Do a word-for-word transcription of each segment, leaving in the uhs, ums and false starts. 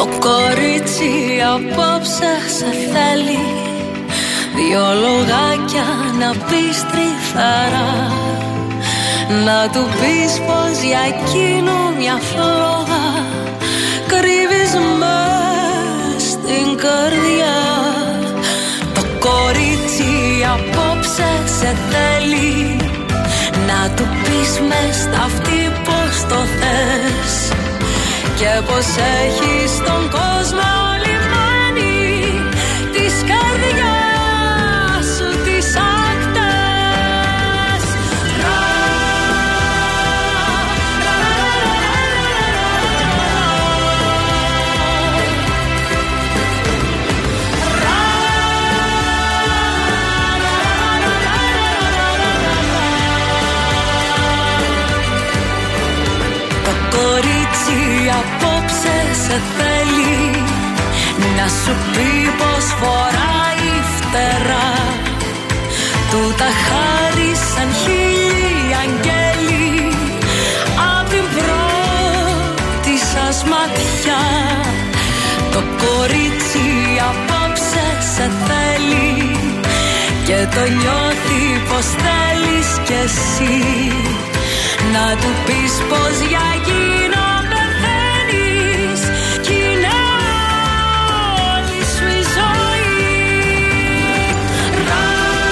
Το κορίτσι απόψε σε θέλει, δυο λογάκια να πεις τριθαρά, να του πεις πως για εκείνο μια φλόγα κρύβεις μες στην καρδιά. Το κορίτσι απόψε σε θέλει, να του πεις μες στα αυτή πως το θες και πως έχεις τον κόσμο λιμάνι της καρδιάς σου τις ακτές. Ρα, ρα, το κορίτσι απόψε σε θέλει, να σου πει πως φοράει φτερά, του τα χάρισαν χίλιοι αγγέλοι απ' την πρώτη σας ματιά. Το κορίτσι απόψε σε θέλει και το νιώθει πως θέλεις κι εσύ, να του πεις πως για εκείνο πεθαίνεις κι είναι όλη σου η ζωή. Ρα,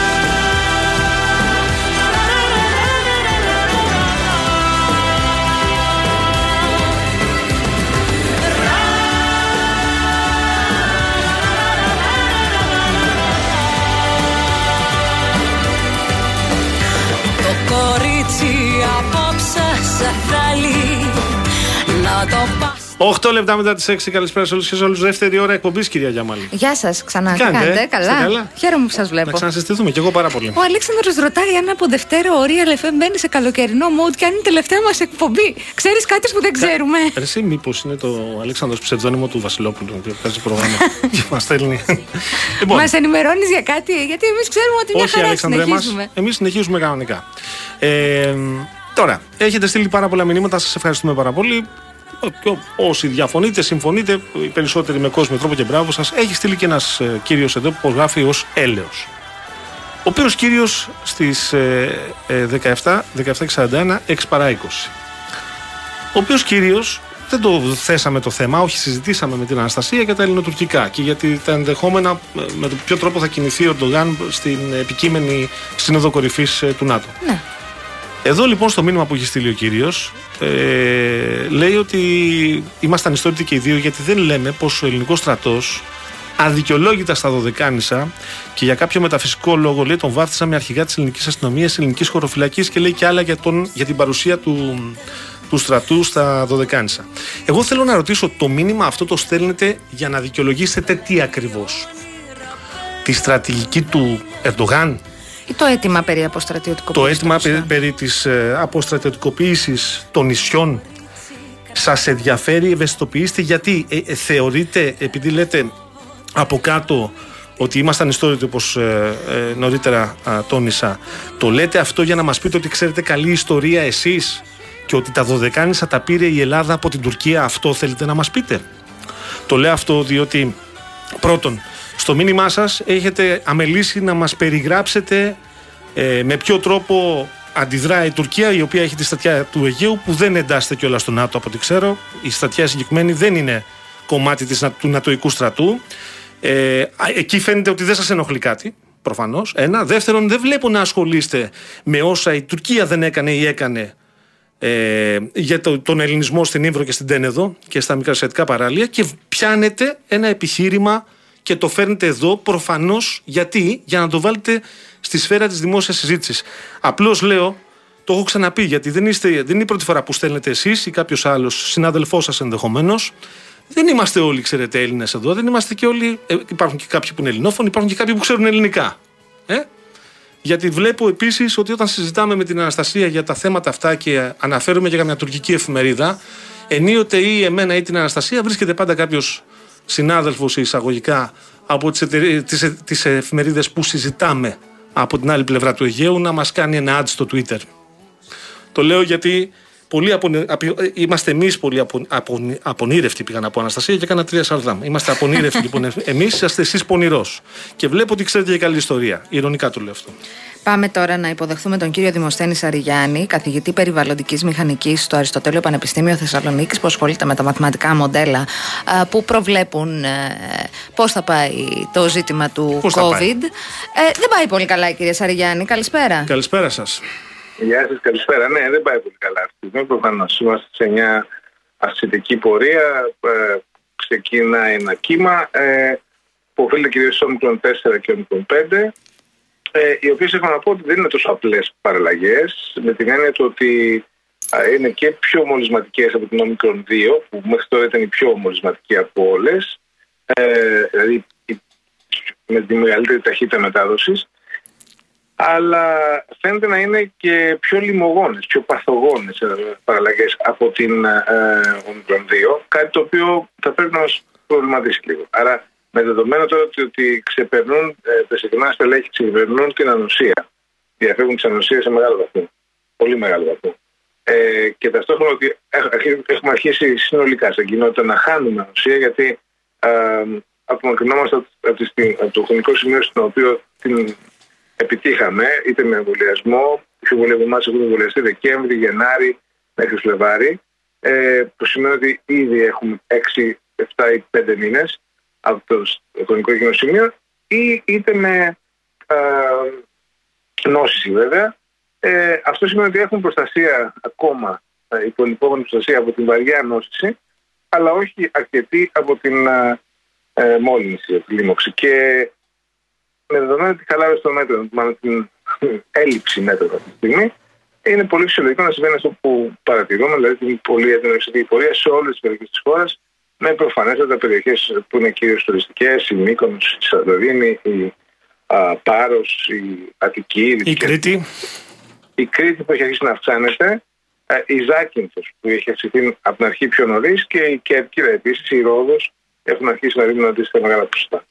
το κορίτσι απόψε σε θέλει, να το πας. οκτώ λεπτά μετά τις έξι. Καλησπέρα σε όλους και σε όλους. Δεύτερη ώρα εκπομπής, κυρία Γιάμαλη. Γεια σας ξανά. Τι κάνετε, κάνετε καλά? καλά. Χαίρομαι που σας βλέπω. Να ξανασυστηθούμε κι εγώ πάρα πολύ. Ο Αλέξανδρος ρωτάει αν από Δευτέρα ο Real εφ εμ μπαίνει σε καλοκαιρινό mode και αν είναι η τελευταία μας εκπομπή. Ξέρεις κάτι που δεν ξέρουμε? Κα... Εσύ μήπως είναι το Αλέξανδρος ψευδόνυμο του Βασιλόπουλου που βγάζει πρόγραμμα και μας στέλνει. Λοιπόν. Μας ενημερώνεις για κάτι? Γιατί εμείς ξέρουμε ότι μια Όχι, χαρά Αλέξανδρε, συνεχίζουμε. Εμείς συνεχίζουμε κανονικά. Ε, τώρα, έχετε στείλει πάρα πολλά μηνύματα, σας ευχαριστούμε πάρα πολύ. Όσοι διαφωνείτε, συμφωνείτε, οι περισσότεροι με κόσμο τρόπο και μπράβο σας. Έχει στείλει και ένας ε, κύριος εδώ που γράφει ως έλεος. Ο οποίος κύριος στις ε, ε, δεκαεπτά και σαράντα ένα, έξι παρά είκοσι. Ο οποίος κύριος, δεν το θέσαμε το θέμα, όχι, συζητήσαμε με την Αναστασία για τα ελληνοτουρκικά και για τα ενδεχόμενα με τον ποιο τρόπο θα κινηθεί ο Ερντογάν στην επικείμενη σύνοδο κορυφής ε, του ΝΑΤΟ. Ναι. Εδώ λοιπόν στο μήνυμα που έχει στείλει ο κύριος ε, λέει ότι είμαστε ανιστόρητοι και οι δύο, γιατί δεν λέμε πως ο ελληνικός στρατός αδικαιολόγητα στα Δωδεκάνησα και για κάποιο μεταφυσικό λόγο, λέει, τον βάφτισαν με αρχηγά της ελληνικής αστυνομίας, ελληνικής χωροφυλακής και λέει και άλλα για, τον, για την παρουσία του, του στρατού στα Δωδεκάνησα. Εγώ θέλω να ρωτήσω, το μήνυμα αυτό το στέλνετε για να δικαιολογήσετε τι ακριβώς? Τη στρατηγική του Ερντογάν? Ή το αίτημα περί αποστρατιωτικοποίησης? Το αίτημα περί, περί της ε, αποστρατιωτικοποίησης των νησιών σας ενδιαφέρει, ευαισθητοποιήστε, γιατί ε, ε, θεωρείτε, επειδή λέτε από κάτω ότι ήμασταν ιστόρητοι όπως ε, ε, νωρίτερα α, τόνισα, το λέτε αυτό για να μας πείτε ότι ξέρετε καλή ιστορία εσείς και ότι τα Δωδεκάνησα τα πήρε η Ελλάδα από την Τουρκία? Αυτό θέλετε να μας πείτε? Το λέω αυτό διότι πρώτον, στο μήνυμά σας έχετε αμελήσει να μας περιγράψετε ε, με ποιο τρόπο αντιδρά η Τουρκία, η οποία έχει τη στρατιά του Αιγαίου που δεν εντάσσεται κιόλα στο ΝΑΤΟ από ό,τι ξέρω. Η στρατιά συγκεκριμένη δεν είναι κομμάτι της, του νατοϊκού στρατού. Ε, εκεί φαίνεται ότι δεν σας ενοχλεί κάτι, προφανώς. Ένα. Δεύτερον, δεν βλέπω να ασχολείστε με όσα η Τουρκία δεν έκανε ή έκανε ε, για το, τον ελληνισμό στην Ήμβρο και στην Τένεδο και στα μικρασιατικά παράλια, και πιάνετε ένα επιχείρημα και το φέρνετε εδώ προφανώς γιατί, για να το βάλετε στη σφαίρα της δημόσιας συζήτησης. Απλώς λέω, το έχω ξαναπεί, γιατί δεν, είστε, δεν είναι η πρώτη φορά που στέλνετε εσείς ή κάποιος άλλος συνάδελφός σας ενδεχομένως. Δεν είμαστε όλοι, ξέρετε, Έλληνες εδώ, δεν είμαστε και όλοι. Ε, υπάρχουν και κάποιοι που είναι ελληνόφωνοι, υπάρχουν και κάποιοι που ξέρουν ελληνικά. Ε? Γιατί βλέπω επίσης ότι όταν συζητάμε με την Αναστασία για τα θέματα αυτά και αναφέρουμε για μια τουρκική εφημερίδα, ενίοτε ή εμένα ή την Αναστασία βρίσκεται πάντα κάποιος συνάδελφος εισαγωγικά από τις, εταιρε... τις, τις εφημερίδες που συζητάμε από την άλλη πλευρά του Αιγαίου να μας κάνει ένα ad στο Twitter. Το λέω γιατί πολύ απονε... Είμαστε εμείς πολύ απο... Απο... απονήρευτοι, πήγα να πω, Αναστασία, και κάνα τρία σαρδάμ. Είμαστε απονήρευτοι λοιπόν εμείς, είσαστε εσείς πονηρός. Και βλέπω ότι ξέρετε για καλή ιστορία. Ειρωνικά το λέω αυτό. Πάμε τώρα να υποδεχθούμε τον κύριο Δημοσθένη Σαριγιάννη, καθηγητή περιβαλλοντικής μηχανικής στο Αριστοτέλειο Πανεπιστήμιο Θεσσαλονίκης, που ασχολείται με τα μαθηματικά μοντέλα που προβλέπουν πώς θα πάει το ζήτημα του πώς COVID. Ε, δεν πάει πολύ καλά, κύριε Σαριγιάννη. Καλησπέρα. Καλησπέρα σας. Γεια σας, καλησπέρα. Ναι, δεν πάει πολύ καλά αυτή. Δεν προφανώς. Είμαστε σε μια ασθητική πορεία. Ε, ξεκινάει ένα κύμα ε, που οφείλεται κυρίως στο όμικρον τέσσερα και όμικρον πέντε. Ε, οι οποίες έχω να πω ότι δεν είναι τόσο απλές παραλλαγές, με την έννοια του ότι α, είναι και πιο μολυσματικές από την όμικρον δύο, που μέχρι τώρα ήταν η πιο μολυσματική από όλες, ε, δηλαδή με τη μεγαλύτερη ταχύτητα μετάδοσης, αλλά φαίνεται να είναι και πιο λιμωγόνες, πιο παθογόνες παραλλαγές από την ε, όμικρον δύο, κάτι το οποίο θα πρέπει να μας προβληματίσει λίγο. Άρα, με δεδομένο τώρα ότι ξεπερνούν, ε, τα συγκεκριμένα στελέχη ξεπερνούν την ανοσία, διαφεύγουν τις ανοσίες σε μεγάλο βαθμό, πολύ μεγάλο βαθμό. Ε, και ταυτόχρονα ότι έχουμε αρχίσει συνολικά στην κοινότητα να χάνουμε ανοσία, γιατί ε, απομακρυνόμαστε από, από το χρονικό σημείο στο οποίο την επιτύχαμε, είτε με εμβολιασμό, οι πολλοί από εμάς έχουν εμβολιαστεί Δεκέμβρη, Γενάρη μέχρι Φλεβάρη, ε, που σημαίνει ότι ήδη έχουμε έξι, επτά ή πέντε μήνες από το χρονικό εκείνο σημείο, ή είτε με ε, νόσηση βέβαια. Ε, αυτό σημαίνει ότι έχουν προστασία ακόμα, ε, υπολοιπόμενη προστασία από την βαριά νόσηση, αλλά όχι αρκετή από την ε, ε, μόλυνση, από τη λίμωξη. Και με δεδομένο τη χαλάρωση των μέτρων, μάλλον την έλλειψη μέτρων αυτή τη στιγμή, είναι πολύ φυσιολογικό να συμβαίνει αυτό που παρατηρούμε, δηλαδή την πολύ έντονη εξωτερική πορεία σε όλες τις περιοχές της χώρας, με προφανέστατα περιοχές που είναι κυρίως τουριστικές, η Μύκονος, η Σαντορίνη, η α, Πάρος, η Αττική, η, η Κρήτη. Η Κρήτη που έχει αρχίσει να αυξάνεται, η Ζάκυνθος που έχει αυξηθεί από την αρχή πιο νωρίς, και η Κέρκυρα επίσης, η Ρόδος, έχουν αρχίσει να δίνουν αντίστοιχα μεγάλα ποσοστά.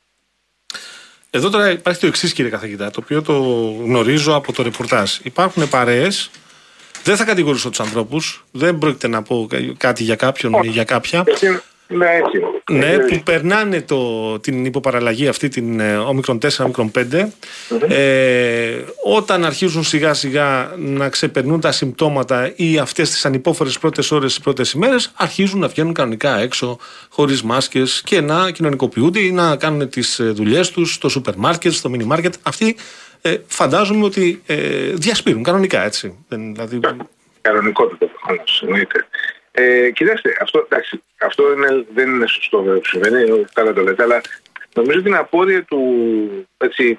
Εδώ τώρα υπάρχει το εξής, κύριε καθηγητά, το οποίο το γνωρίζω από το ρεπορτάζ. Υπάρχουν παρέες, δεν θα κατηγορήσω τους ανθρώπους, δεν πρόκειται να πω κάτι για κάποιον ή για κάποια. Ναι, έτσι. Ναι, που περνάνε το, την υποπαραλλαγή αυτή, την όμικρον τέσσερα, όμικρον πέντε, mm-hmm. ε, όταν αρχίζουν σιγά σιγά να ξεπερνούν τα συμπτώματα ή αυτές τις ανυπόφορες πρώτες ώρες, τις πρώτες ημέρες, αρχίζουν να βγαίνουν κανονικά έξω, χωρίς μάσκες, και να κοινωνικοποιούνται ή να κάνουν τις δουλειές τους στο σούπερ μάρκετ, στο μίνι μάρκετ. Αυτοί ε, φαντάζομαι ότι ε, διασπείρουν κανονικά, έτσι. Δηλαδή... Κανονικότητα προφανώς, εννοείται. Ε, κοιτάξτε, αυτό, εντάξει, αυτό είναι, δεν είναι σωστό βέβαια που συμβαίνει, καλά το λέτε, αλλά νομίζω ότι είναι απόρρια του έτσι,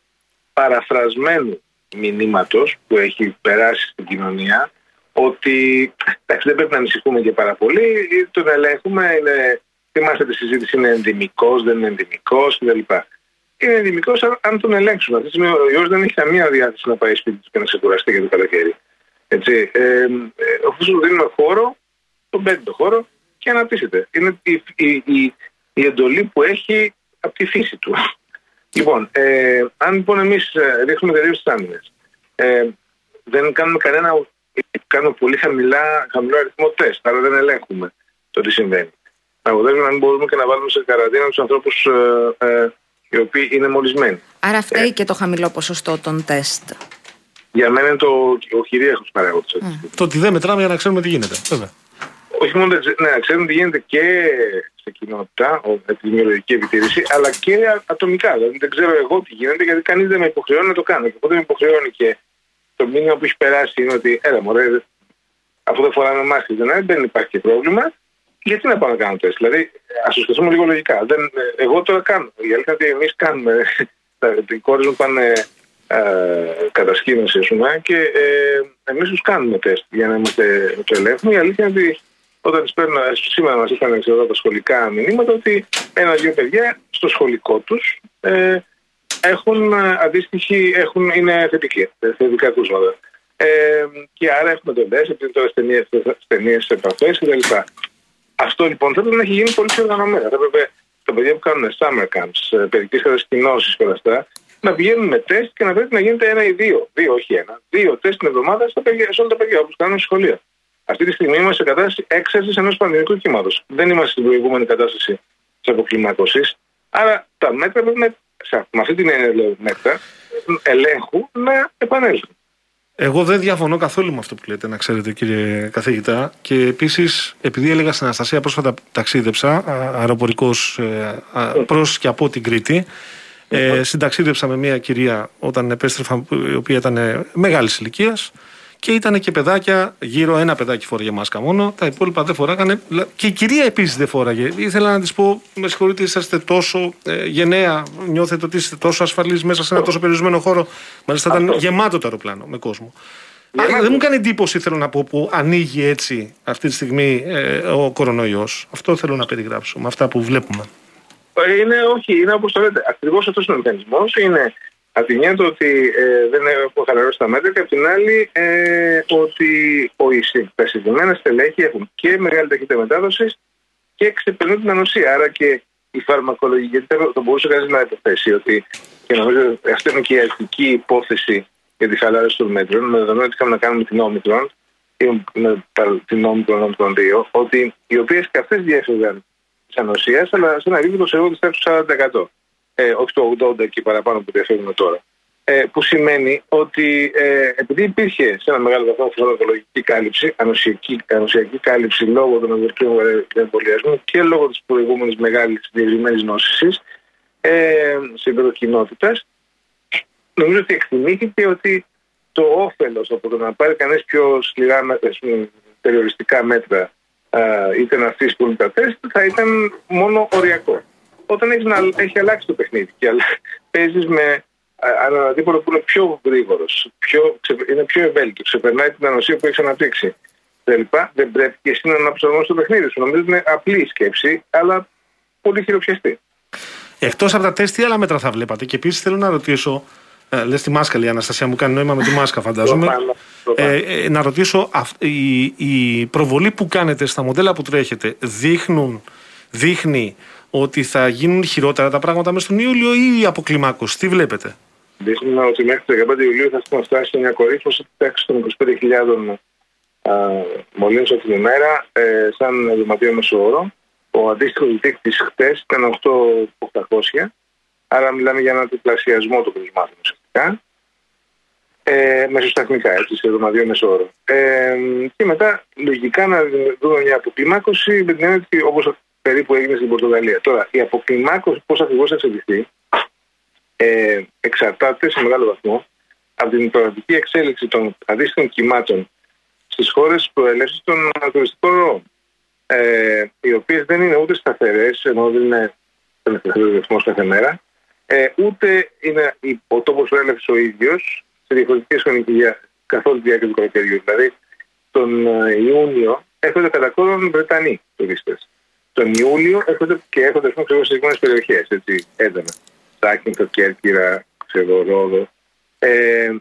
παραφρασμένου μηνύματος που έχει περάσει στην κοινωνία, ότι εντάξει, δεν πρέπει να ανησυχούμε και πάρα πολύ, τον ελέγχουμε, είναι, θυμάστε τη συζήτηση, είναι ενδημικός, δεν είναι ενδημικός κτλ. Είναι ενδημικός αν, αν τον ελέγξουμε. Αυτή τη στιγμή ο ιός δεν έχει καμία διάθεση να πάει σπίτι του και να ξεκουραστεί για το καλοκαίρι. Έτσι, ε, ε, αφού σου δίνουμε χώρο, τον παίρνει το χώρο και αναπτύσσεται. Είναι η, η, η, η εντολή που έχει από τη φύση του. Λοιπόν, ε, αν λοιπόν εμείς ρίχνουμε τελείως τις άμυνες, ε, δεν κάνουμε κανένα, κάνουμε πολύ χαμηλά, χαμηλό αριθμό τεστ, άρα δεν ελέγχουμε το τι συμβαίνει. Να αποτέλεσμα να μην μπορούμε και να βάλουμε σε καραντίνα τους ανθρώπους ε, ε, οι οποίοι είναι μολυσμένοι. Άρα φταίει ε, και το χαμηλό ποσοστό των τεστ. Για μένα είναι το, ο κυρίαρχος παράγοντας. Mm. Το ότι δεν μετράμε για να ξέρουμε τι γίνεται. Βέβαια. Όχι μόνο να ξέρουμε τι γίνεται και στην κοινότητα, επιδημιολογική επιτήρηση, αλλά και ατομικά. Δηλαδή δεν ξέρω εγώ τι γίνεται, γιατί κανείς δεν με υποχρεώνει να το κάνω. Και οπότε με υποχρεώνει, και το μήνυμα που έχει περάσει είναι ότι έλα μωρέ, αφού δεν φοράμε μάσκες, δεν, δεν υπάρχει και πρόβλημα, γιατί να πάω να κάνω τεστ. Δηλαδή, ας το σκεφτούμε λίγο λογικά. Δεν, εγώ τώρα κάνω. Η αλήθεια είναι ότι εμείς κάνουμε. Οι κόρες μου πάνε ε, κατασκήνωση, ας πούμε, και ε, εμείς τους κάνουμε τεστ για να είμαστε το ελέγχουμε. Η αλήθεια είναι ότι όταν τις παίρνω, σήμερα μας είχαν εξαιρετικά τα σχολικά μηνύματα, ότι ένα-δύο παιδιά στο σχολικό τους ε, έχουν αντίστοιχη, έχουν, είναι θετικοί, θετικά κρούσματα. Ε, και άρα έχουμε τον τεστ, επειδή τώρα στενίες επαφές κτλ. Αυτό λοιπόν θα πρέπει να έχει γίνει πολύ πιο οργανωμένα. Θα πρέπει τα παιδιά που κάνουν summer camps, παιδικές κατασκηνώσεις και όλα αυτά, να πηγαίνουν με τεστ και να πρέπει να γίνεται ένα ή δύο, δύο όχι ένα, δύο τεστ την εβδομάδα στα παιδιά, σε όλα τα παιδιά όπως κάνουν στη σχολεία. Αυτή τη στιγμή είμαστε σε κατάσταση έξαρσης ενός πανδημικού κύματος. Δεν είμαστε στην προηγούμενη κατάσταση της αποκλιμάκωσης. Άρα τα μέτρα πρέπει με, με αυτή την έννοια μέτρα ελέγχου να επανέλθουν. Εγώ δεν διαφωνώ καθόλου με αυτό που λέτε, να ξέρετε, κύριε καθηγητά. Και επίσης, επειδή έλεγα στην Αναστασία, πρόσφατα ταξίδεψα αεροπορικός προς και από την Κρήτη. Ε, συνταξίδεψα με μια κυρία όταν επέστρεφα, η οποία ήταν μεγάλης ηλικίας. Και ήταν και παιδάκια, γύρω ένα παιδάκι φόραγε μάσκα μόνο, τα υπόλοιπα δεν φοράγανε. Και η κυρία επίσης δεν φόραγε. Ήθελα να της πω, με συγχωρείτε, είσαστε τόσο ε, γενναία, νιώθετε ότι είστε τόσο ασφαλείς μέσα σε ένα τόσο περιορισμένο χώρο. Μάλιστα ήταν αυτό. Γεμάτο το αεροπλάνο με κόσμο. Α, δεν μου κάνει εντύπωση, θέλω να πω, που ανοίγει έτσι αυτή τη στιγμή ε, ο κορονοϊός. Αυτό θέλω να περιγράψω με αυτά που βλέπουμε. Είναι, όχι, είναι όπως το λέτε. Ακριβώς αυτός είναι ο μηχανισμός. Είναι από τη μια το ότι ε, δεν έχουν χαλαρώσει τα μέτρα και από την άλλη ε, ότι ο, τα συγκεκριμένα στελέχη έχουν και μεγάλη ταχύτητα μετάδοσης και ξεπερνούν την ανοσία. Άρα και η φαρμακολογική, γιατί θα μπορούσε κανείς να υποθέσει ότι, και νομίζω αυτή είναι και η αρχική υπόθεση για τη χαλάρωση των μέτρων, με δεδομένο ότι είχαμε να κάνουμε την όμικρον ή με την όμικρον των δύο, ότι οι οποίες και αυτές διέφυγαν της ανοσίας, αλλά σε ένα επίπεδο σε εγώ της τάξης του σαράντα τοις εκατό. Ε, όχι το ογδόντα και παραπάνω που διαφέρουμε τώρα. Ε, που σημαίνει ότι ε, επειδή υπήρχε σε ένα μεγάλο βαθμό φαρμακολογική κάλυψη, ανοσιακή, ανοσιακή κάλυψη λόγω των ευρωκίνων εμβολιασμού και λόγω της προηγούμενης μεγάλης διευρυμένης νόσησης ε, σε επίπεδο κοινότητας, νομίζω ότι εκτιμήθηκε ότι το όφελος από το να πάρει κανείς πιο σκληρά περιοριστικά μέτρα, α, είτε να αφήσει πολύ τα τεστ, θα ήταν μόνο οριακό. Όταν έχεις να, έχει αλλάξει το παιχνίδι και παίζεις με έναν αντίπολο που είναι πιο γρήγορος, πιο, είναι πιο ευέλικτο, ξεπερνάει την ανοσία που έχεις αναπτύξει. Δεν πρέπει και εσύ να προσαρμόσεις το παιχνίδι σου. Νομίζω ότι είναι απλή η σκέψη, αλλά πολύ χειροπιαστή. Εκτός από τα τεστ, τι άλλα μέτρα θα βλέπατε? Και επίσης θέλω να ρωτήσω, ε, λες τη μάσκα, λέει η Αναστασία, μου κάνει νόημα με τη μάσκα, φαντάζομαι. Το πάνω, το πάνω. Ε, ε, να ρωτήσω, α, η, η προβολή που κάνετε στα μοντέλα που τρέχετε δείχνουν, δείχνει ότι θα γίνουν χειρότερα τα πράγματα μέσα στον Ιούλιο ή η αποκλιμάκωση? Τι βλέπετε? Δείχνουν ότι μέχρι το δεκαπέντε Ιουλίου θα έχουμε φτάσει σε μια κορύφωση τάξη των είκοσι πέντε χιλιάδες μολύνσεων την ημέρα, ε, σαν δωματίο μέσο όρο. Ο αντίστοιχος δείκτης χτες ήταν οκτώ χιλιάδες οκτακόσια, άρα μιλάμε για έναν τριπλασιασμό των κρουσμάτων ουσιαστικά. Ε, μεσοσταθμικά, έτσι, σε δωματίο μέσο όρο. Ε, και μετά λογικά να δούμε μια αποκλιμάκωση με την έννοια ότι όπως περίπου έγινε στην Πορτογαλία. Τώρα, η αποκλιμάκωση πώς ακριβώς θα εξελιχθεί ε, εξαρτάται σε μεγάλο βαθμό από την προοδευτική εξέλιξη των αντίστοιχων κυμάτων στις χώρες προέλευσης των τουριστικών ροών, ε, οι οποίες δεν είναι ούτε σταθερές, ενώ δεν είναι ελευθερός ρυθμός κάθε μέρα, ε, ούτε είναι ο τόπος προέλευσης ο ίδιος σε διαφορετικές χρονικές καθ' όλη τη διάρκεια του καλοκαιριού. Δηλαδή, τον Ιούνιο έρχονται κατά κόρον Βρετανοί τουρίστες. Τον Ιούλιο έρχονται και έρχονται σε συγκεκριμένες περιοχές, έτσι, έντονα. Σάκυνθο, Κέρκυρα, ξέρω, Ρόδο. Ε,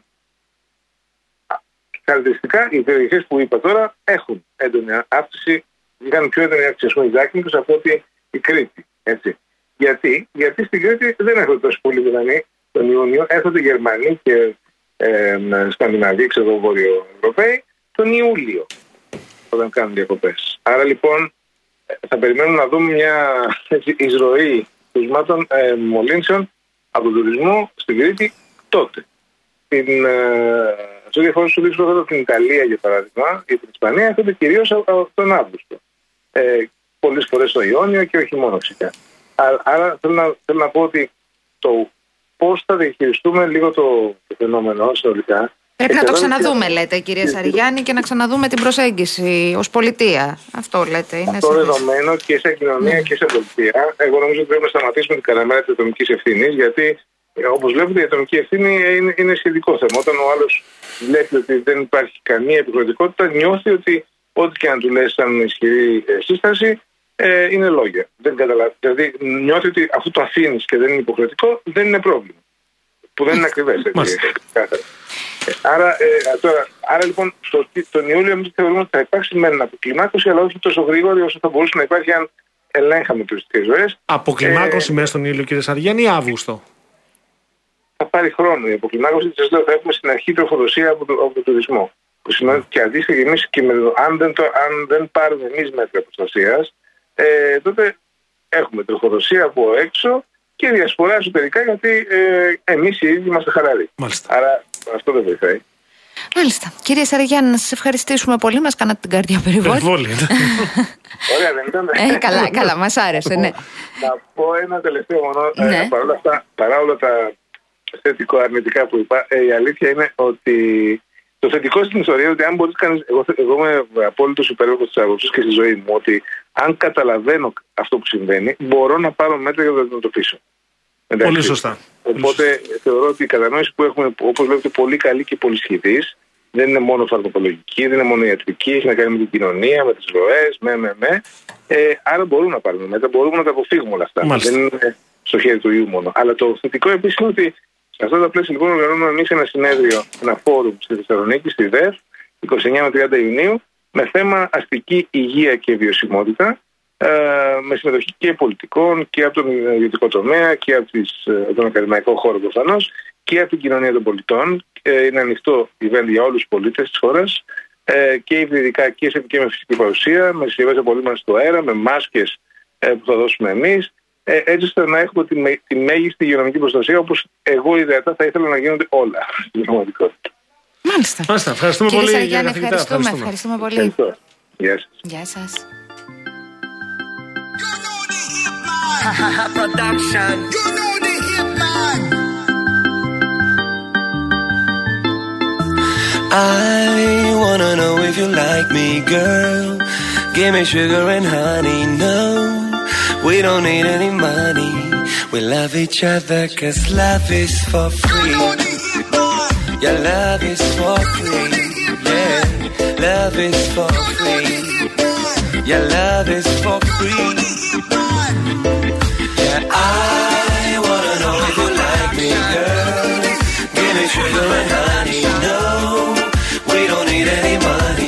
χαρακτηριστικά, οι περιοχές που είπα τώρα έχουν έντονη αύξηση, είχαν πιο έντονη αύξηση η Ζάκυνθος από ότι η Κρήτη. Έτσι. Γιατί? Γιατί στην Κρήτη δεν έρχονται τόσο πολλοί Βρετανοί τον Ιούνιο, έρχονται Γερμανοί και ε, Σκανδιναβοί, ξέρω, Βόρειο Ευρωπαίοι, τον Ιούλιο, όταν κάνουν διακοπές. Άρα λοιπόν θα περιμένουμε να δούμε μια έτσι, εισρωή κρουσμάτων ε, μολύνσεων από τον τουρισμό στην Κρήτη τότε. Την, ε, σε ό,τι αφορά σου δείξω την Ιταλία για παράδειγμα ή την Ισπανία, έρχονται κυρίως από τον Αύγουστο. Ε, πολλές φορές στο Ιόνιο και όχι μόνο φυσικά. Άρα θέλω να, θέλω να πω ότι το πώς θα διαχειριστούμε λίγο το, το φαινόμενο συνολικά. Πρέπει να το ξαναδούμε, λέτε, κυρία Σαριγιάννη, και να ξαναδούμε την προσέγγιση ως πολιτεία. Αυτό λέτε. Είναι αυτό δεδομένο και σε κοινωνία mm. και σε πολιτεία. Εγώ νομίζω ότι πρέπει να σταματήσουμε την καραμέλα της ατομικής ευθύνης, γιατί όπως βλέπετε η ατομική ευθύνη είναι, είναι σχετικό θέμα. Όταν ο άλλος βλέπει ότι δεν υπάρχει καμία επιχειρηματικότητα, νιώθει ότι ό,τι και αν του λες σαν ισχυρή σύσταση ε, είναι λόγια. Δεν καταλαβαίνει. Δηλαδή νιώθει ότι αφού το αφήνεις και δεν είναι υποχρεωτικό, δεν είναι πρόβλημα. Που δεν είναι ακριβές. Άρα, ε, τώρα, άρα λοιπόν το, τον Ιούλιο εμείς θεωρούμε ότι θα υπάρξει μεν αποκλιμάκωση, αλλά όχι τόσο γρήγορη όσο θα μπορούσε να υπάρχει αν ελέγχαμε τουριστικές ροές. Αποκλιμάκωση ε, μέσα στον Ιούλιο, κύριε Σαριγιάννη, ή Αύγουστο? Θα πάρει χρόνο η αποκλιμάκωση. Σας λέω, θα έχουμε στην αρχή τροφοδοσία από, το, από τον τουρισμό. Που σημαίνει ότι και αντίστοιχα και εμείς, και με, αν, δεν το, αν δεν πάρουμε εμείς μέτρα προστασίας, ε, τότε έχουμε τριχοδοσία από έξω και διασπορά εσωτερικά, γιατί ε, εμείς οι ίδιοι είμαστε χαλαροί. Μάλιστα. Άρα αυτό δεν βοηθάει. Μάλιστα. Κύριε Σαραγιάννη, να σας ευχαριστήσουμε πολύ. Μας κάνατε την καρδιά περιβόλη. Ωραία, δεν ήταν. Ε, καλά, καλά, μας άρεσε, ναι. Να πω ένα τελευταίο μόνο. Ναι. Ε, παρόλα αυτά, παρά όλα τα θετικό αρνητικά που είπα, ε, η αλήθεια είναι ότι το θετικό στην ιστορία είναι ότι αν μπορείς κανείς. Εγώ, εγώ είμαι απόλυτος υπέροχος της άποψης και στη ζωή μου ότι αν καταλαβαίνω αυτό που συμβαίνει, μπορώ να πάρω μέτρα για να το αντιμετωπίσω. Εντάξει. Πολύ σωστά. Οπότε πολύ σωστά. θεωρώ ότι η κατανόηση που έχουμε, όπως βλέπετε, πολύ καλή και πολύ σχηδής. Δεν είναι μόνο φαρμακολογική, δεν είναι μόνο ιατρική, έχει να κάνει με την κοινωνία, με τις ροές, με, με, με. Ε, άρα μπορούμε να πάρουμε μέτρα, μπορούμε να τα αποφύγουμε όλα αυτά. Μάλιστα. Δεν είναι στο χέρι του ιού μόνο. Αλλά το θετικό επίσης είναι ότι σε αυτά τα πλαίσια λοιπόν οργανώνουμε εμείς ένα συνέδριο, ένα φόρουμ στη Θεσσαλονίκη, στη ΔΕΦ, είκοσι εννέα με τριάντα Ιουνίου, με θέμα αστική υγεία και βιωσιμότητα, ε, με συμμετοχή και πολιτικών και από τον ιδιωτικό τομέα και από τις, τον ακαδημαϊκό χώρο προφανώς και από την κοινωνία των πολιτών. Ε, είναι ανοιχτό event για όλους τους πολίτες της χώρας, ε, και υβριδικά και σε και με φυσική παρουσία, με συσκευές απολύμανσης στο αέρα, με μάσκες ε, που θα δώσουμε εμείς, ε, έτσι ώστε να έχουμε τη, με, τη μέγιστη υγειονομική προστασία, όπως εγώ ιδεατά θα ήθελα να γίνονται όλα στην πραγματικότητα. Μάλιστα. Μάλιστα. Ευχαριστούμε Κύριε πολύ. Σαραγιάννη, καθηγητά. ευχαριστούμε, ευχαριστούμε πολύ. Ευχαριστώ. Γεια σας. Γεια σας. Production. You know the hit man. I wanna know if you like me, girl. Give me sugar and honey, no. We don't need any money. We love each other 'cause love is for free. You know the hit man. Your love is for free. Yeah, love is for free. Your love is for free. Yeah, I wanna know if you like me, girl. Give me sugar and honey, no. We don't need any money.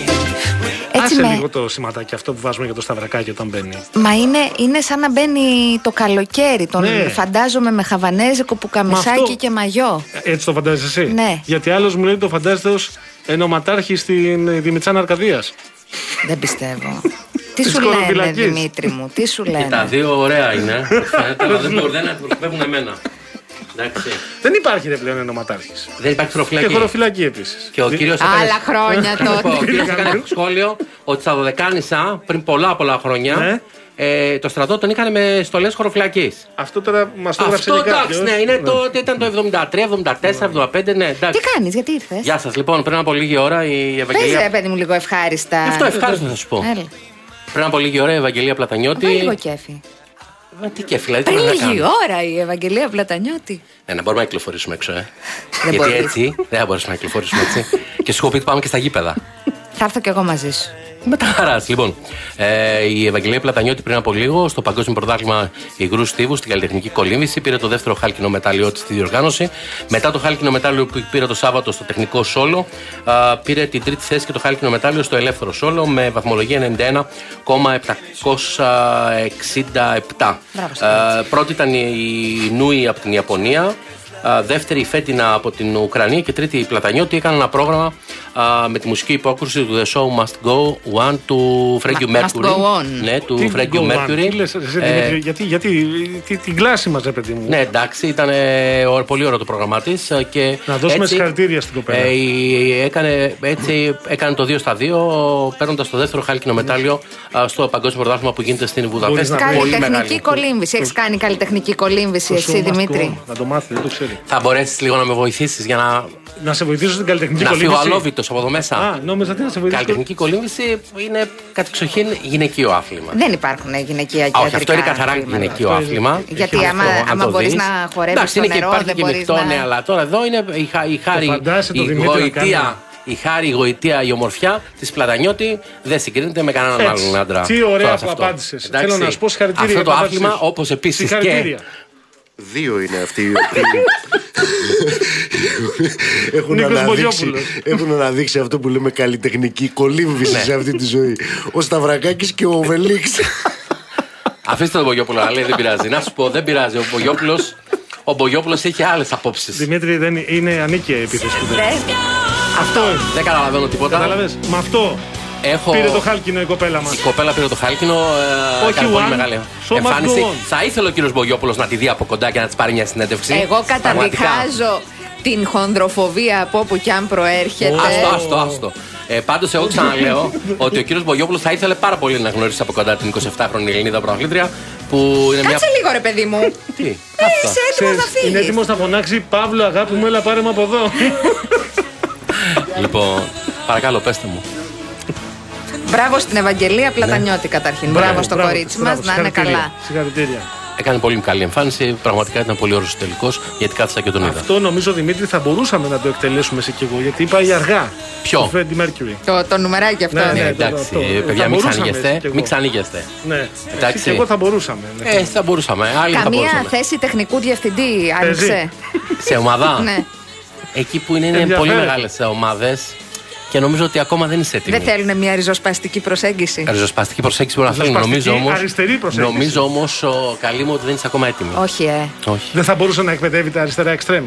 Έτσι Άσε με... λίγο το σηματάκι αυτό που βάζουμε για το σταυρακάκι όταν μπαίνει. Μα είναι, είναι σαν να μπαίνει το καλοκαίρι. Τον Ναι. φαντάζομαι με χαβανέζικο που καμισάκι αυτό- και μαγιό. Έτσι το φαντάζεσαι εσύ. Ναι. Γιατί άλλος μου λέει το φαντάζεται ως ενωματάρχη στην Δημητσάνα Αρκαδίας. Δεν πιστεύω. Τι Της σου λένε, χωροφυλακής. Δημήτρη μου, τι σου Και τα λένε. δύο ωραία είναι. Φαίνεται, αλλά δεν μπορούν να αντιπροσωπεύουν εμένα. Εντάξει. Δεν υπάρχει ρε πλέον ενωματάρχης. Δεν υπάρχει Και χωροφυλακή. χωροφυλακή επίσης. Και ο κύριος Άλλα χρόνια Λοιπόν, ο τότε. κύριος έκανε σχόλιο ότι στα Δωδεκάνησα πριν πολλά πολλά χρόνια Ναι. ε, το στρατό τον είχαν με στολές χωροφυλακής. Αυτό τώρα μας το έγραψε Αυτό και κάποιος. εντάξει, ναι, είναι το, ήταν το εβδομήντα τρία, εβδομήντα τέσσερα, εβδομήντα πέντε, ναι, εντάξει. Τι κάνεις, γιατί ήρθες. Γεια σας, λοιπόν, πριν από λίγη ώρα η Πες ρε Ευαγγελία. παιδί μου λίγο ευχάριστα. Αυτό ευχάριστο θα σου πω. Έλα. Πριν από λίγη ώρα η Ευαγγελία Βάλε λίγο Πλατανιώτη. κέφι. Ε, Τι κέφι, δηλαδή. Πριν τι να λίγη κάνω. ώρα η Ευαγγελία Πλατανιώτη. Ναι, να μπορούμε να κυκλοφορήσουμε έξω, ε. Δεν Γιατί μπορείς. έτσι δεν θα μπορέσουμε να κυκλοφορήσουμε έτσι. Και σου έχω πει ότι πάμε και στα γήπεδα. Θα έρθω κι εγώ μαζί σου. Με τα χαρά. Λοιπόν, ε, η Ευαγγελία Πλατανιώτη πριν από λίγο στο Παγκόσμιο Πρωτάθλημα Υγρού Στίβου στην καλλιτεχνική κολύμβηση πήρε το δεύτερο χάλκινο μετάλλιό τη στη διοργάνωση. Μετά το χάλκινο μετάλλιο που πήρε το Σάββατο στο τεχνικό σόλο, α, πήρε την τρίτη θέση και το χάλκινο μετάλλιο στο ελεύθερο σόλο με βαθμολογία ενενήντα ένα κόμμα επτακόσια εξήντα επτά. Μπράβο, Ε, πρώτη ήταν η Νούι από την Ιαπωνία. Α, δεύτερη η Φέτινα από την Ουκρανία και τρίτη η Πλατανιώτη. Έκαναν ένα πρόγραμμα α, με τη μουσική υπόκρουση του The Show Must Go On του Freddie Must Mercury. go on. Ναι, του Τι Freddie go on, Mercury. τι λες, εσύ, Ε, Δημήτρη, γιατί, γιατί τι, την κλάση μας ρε παιδί μου. ναι, εντάξει, ήταν ε, ω- πολύ ωραίο το πρόγραμμά τη. Να δώσουμε συγχαρητήρια στην κοπέλα. Ε, η- έκανε, έτσι, έκανε το δύο στα δύο, παίρνοντα το δεύτερο χάλκινο μετάλλιο α, στο Παγκόσμιο Πρωτάθλημα που γίνεται στην Μπορείς Βουδαπέστη. να πεις. Πολύ Καλλιτεχνική μεγάλη. κολύμβηση. Έχει κάνει καλλιτεχνική κολύμβηση Το εσύ, show must Δημήτρη. go on. Να το μάθει, δεν το ξέρει. Θα μπορέσει λίγο να με βοηθήσει για να, Να σε βοηθήσω στην καλλιτεχνική να φύγω κολύμβηση. αλόβητο από εδώ μέσα. Α, νόμιζα τι να σε βοηθήσω. Καλλιτεχνική κολύμβηση είναι κατεξοχήν γυναικείο άθλημα. Δεν υπάρχουν γυναικεία και Όχι, αυτό είναι καθαρά αθλήματα. γυναικείο Αυτό άθλημα. Γιατί Έχει άμα- αυτό, αν άμα το μπορείς δεις. να χορεύεις Εντάξει, στο είναι και νερό, υπάρχει δεν και μπορείς μεικτό, να- ναι, αλλά τώρα εδώ είναι η, χα- η χάρη, φαντάζεσαι το η Δημήτρη να γοητεία, κάνει. η χάρη, η γοητεία, η ομορφιά τη Πλατανιώτη δεν συγκρίνεται με κανέναν Έτσι. άλλον άντρα. Τι ωραία Τώρα σε που αυτό. απάντησες. Εντάξει. Θέλω να σου πω συγχαρητήρια Αυτό για το την απάντησή άθλημα, σου. όπως επίσης και. Συγχαρητήρια. Δύο είναι αυτοί οι οποίοι έχουν, Νίκος αναδείξει, Μπογιόπουλος. έχουν αναδείξει αυτό που λέμε καλλιτεχνική κολύμβηση σε αυτή τη ζωή. Ο Σταυρακάκης και ο Βελίξ. Αφήστε τον Μπογιόπουλο να λέει, δεν πειράζει. Να σου πω, δεν πειράζει. Ο Μπογιόπουλος, ο Μπογιόπουλος έχει άλλες απόψεις. Δημήτρη, δεν είναι ανίκαια η επίθεση που δεν. Δεν. Αυτό είναι. Δεν καταλαβαίνω τίποτα. Κατάλαβες. Με αυτό Έχω... πήρε το χάλκινο η κοπέλα μας. Η κοπέλα πήρε το χάλκινο. Ε, Όχι έκανε πολύ one, μεγάλη so εμφάνιση. much go on. Θα ήθελε ο κύριος Μπογιόπουλος να τη δει από κοντά και να της πάρει μια συνέντευξη. Εγώ Πραγματικά. καταδικάζω την χονδροφοβία από όπου κι αν προέρχεται. Άστο, άστο, άστο. Ε, Πάντως, εγώ ξαναλέω ότι ο κύριος Μπογιόπουλος θα ήθελε πάρα πολύ να γνωρίσει από κοντά την εικοσιεπτάχρονη Ελληνίδα πρωταθλήτρια. Που είναι μια. Κάτσε λίγο, ρε παιδί μου. Τι, Ε, αυτό. είσαι έτοιμος να Είναι φύγεις. έτοιμος να φωνάξει Παύλο, αγάπη μου, έλα πάρε με από εδώ. Λοιπόν, παρακαλώ, πέστε μου. Μπράβο στην Ευαγγελία Πλατανιώτη καταρχήν. Μπράβο στο Μπράβο, κορίτσι μπράβο, μας, να είναι συγχαρητήρια, καλά. Συγχαρητήρια. Έκανε πολύ καλή εμφάνιση. Πραγματικά ήταν πολύ ωραίος τελικός γιατί κάθισα και τον είδα. Αυτό νομίζω, Δημήτρη, θα μπορούσαμε να το εκτελέσουμε εσύ και εγώ. Γιατί πάει αργά. Ποιο? Το Freddie Mercury. Το, το νουμεράκι αυτό Ναι, είναι. ναι. Εντάξει, το- το- παιδιά, θα μην μπορούσαμε ξανήγεστε. έτσι κι εγώ. Μην ξανήγεστε. Ναι. Εντάξει. Εσύ και εγώ θα μπορούσαμε. ναι. Ε, θα μπορούσαμε. Άλλοι θα Καμία μπορούσαμε. θέση τεχνικού διευθυντή άνοιξε. Σε ομάδα. Ναι. Εκεί που είναι, είναι Ενδιαφέρον. πολύ μεγάλες ομάδες και νομίζω ότι ακόμα δεν είσαι έτοιμη. Δεν θέλουν μια ριζοσπαστική προσέγγιση. Ριζοσπαστική προσέγγιση μπορεί να θέλουν. Ριζοσπαστική, Νομίζω όμως, αριστερή προσέγγιση. νομίζω όμως ο, καλή μου ότι δεν είσαι ακόμα έτοιμη. Όχι, ε. Όχι. Δεν θα μπορούσε να εκπαιδεύει τα αριστερά εξτρέμ.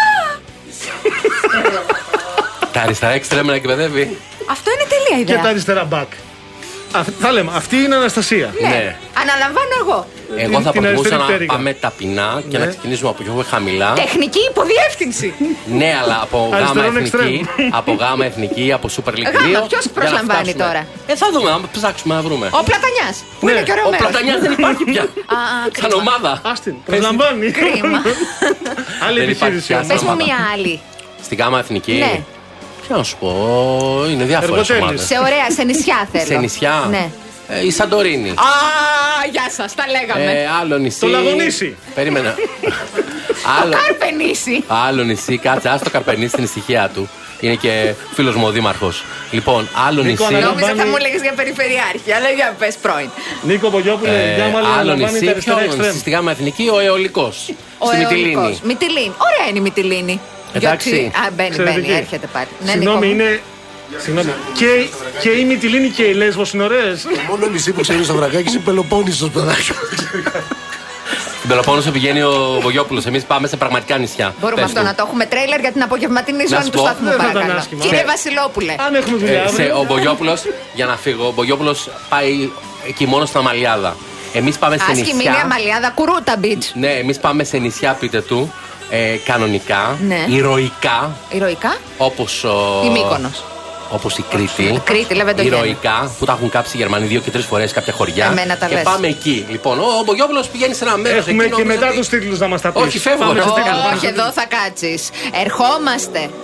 Τα αριστερά εξτρέμ να εκπαιδεύει. Αυτό είναι τελεία Και ιδέα. τα αριστερά back. Α, θα λέμε, αυτή είναι η Αναστασία. Ναι. Ναι. Αναλαμβάνω εγώ. Εγώ θα την προτιμούσα αριστερή να πτέρυγα. πάμε ταπεινά και Ναι. να ξεκινήσουμε από πιο χαμηλά. Τεχνική υποδιεύθυνση. Ναι, αλλά από γάμα Αριστερών εθνική, εξτρέμ. από γάμα εθνική, από Super League Γάμα, δύο. ποιος για να προσλαμβάνει φτάσουμε. τώρα? Ε, θα δούμε, να ψάξουμε να βρούμε. Ο Πλατανιάς. Που Ναι. είναι και ωραίο Ο μέρος. Πλατανιάς δεν υπάρχει πια. Α, α, Σαν κρίμα. ομάδα. Άστιν, προσλαμβάνει. Κρίμα. Άλλη Δεν υπάρχει επιχείρηση πια. όμως. Πες μου ομάδα. μία άλλη. Στην γάμα εθνική. Ναι. Ποιο να σου πω, είναι διάφορες Εργοτέλης. ομάδες. Σε ωραία, σε νησιά θέλω. Σε νησιά. Ναι. Ε, η Σαντορίνη. Α, γεια σας, τα λέγαμε. Ε, άλλο νησί. Το Λαγονήσι. Περίμενα. άλλο, Καρπενήσι. άλλο νησί, κάτσε, άστο Καρπενήσι στην ησυχία του. Είναι και φίλος μου ο δήμαρχος. Λοιπόν, άλλο Νίκο, νησί. αναλαμβάνει- Νόμιζα θα μου έλεγες για περιφερειάρχη, αλλά για πες πρώην. Νίκο Μπογιόπουλε, Ε, για μάλλον άλλο αναλαμβάνει νησί, τα αριστερά ποιο εξτρέμ. νησί, στη γάμα εθνική, ο Αιωλικός. Ο Στη Αιωλικός. Μυτιλήνη. Μυτιλήνη. Ωραία είναι η Μυτιλήνη. Εντάξει. Γιατί- Α, μπαίνει, Εξαιρετική. μπαίνει, έρχεται πάλι. Ναι, Συγγνώμη, Νίκο μου. είναι. Συγγνώμη. Και, και η Μυτιλήνη και η Λέσβος είναι ωραίες. Μόνο νησί που ξέρει στο βρακάκι είναι Πελοπόννησος, παιδάκι. Στην Πελοπόννησο πηγαίνει ο Βογιόπουλος. Εμείς πάμε σε πραγματικά νησιά. Μπορούμε Πες αυτό μου. να το έχουμε τρέιλερ για την απογευματινή Να ζώνη σου του πω. σταθμού, Δεν θα ήταν παρακαλώ. άσχημα. Κύριε Σε- Βασιλόπουλε. Αν έχουμε δουλειά Ε, σε, αύριο. ο Μπογιόπουλος, για να φύγω, ο Μπογιόπουλος πάει εκεί μόνο στην Αμαλιάδα. Εμείς πάμε σε Άσχημη είναι η νησιά. Αμαλιάδα, Κουρούτα Beach. Ναι, εμείς πάμε σε νησιά, πείτε του, ε, κανονικά, Ναι. ηρωικά, Ηρωικά όπως, ο, ή Μύκονος. όπως η Κρήτη. Κρήτη, Λεβεντογέννη. Ηρωικά, που τα έχουν κάψει οι Γερμανοί δύο και τρεις φορές κάποια χωριά. Εμένα τα και λες. πάμε εκεί. Λοιπόν, ο Μπογιόπουλος πηγαίνει σε ένα μέρος Έχουμε εκεί. και νομίζω μετά ότι- τους τίτλους να μας τα πεις. Όχι, φεύγω. Πάμε Όχι, στους τίτλους. Όχι, εδώ θα κάτσεις. Ερχόμαστε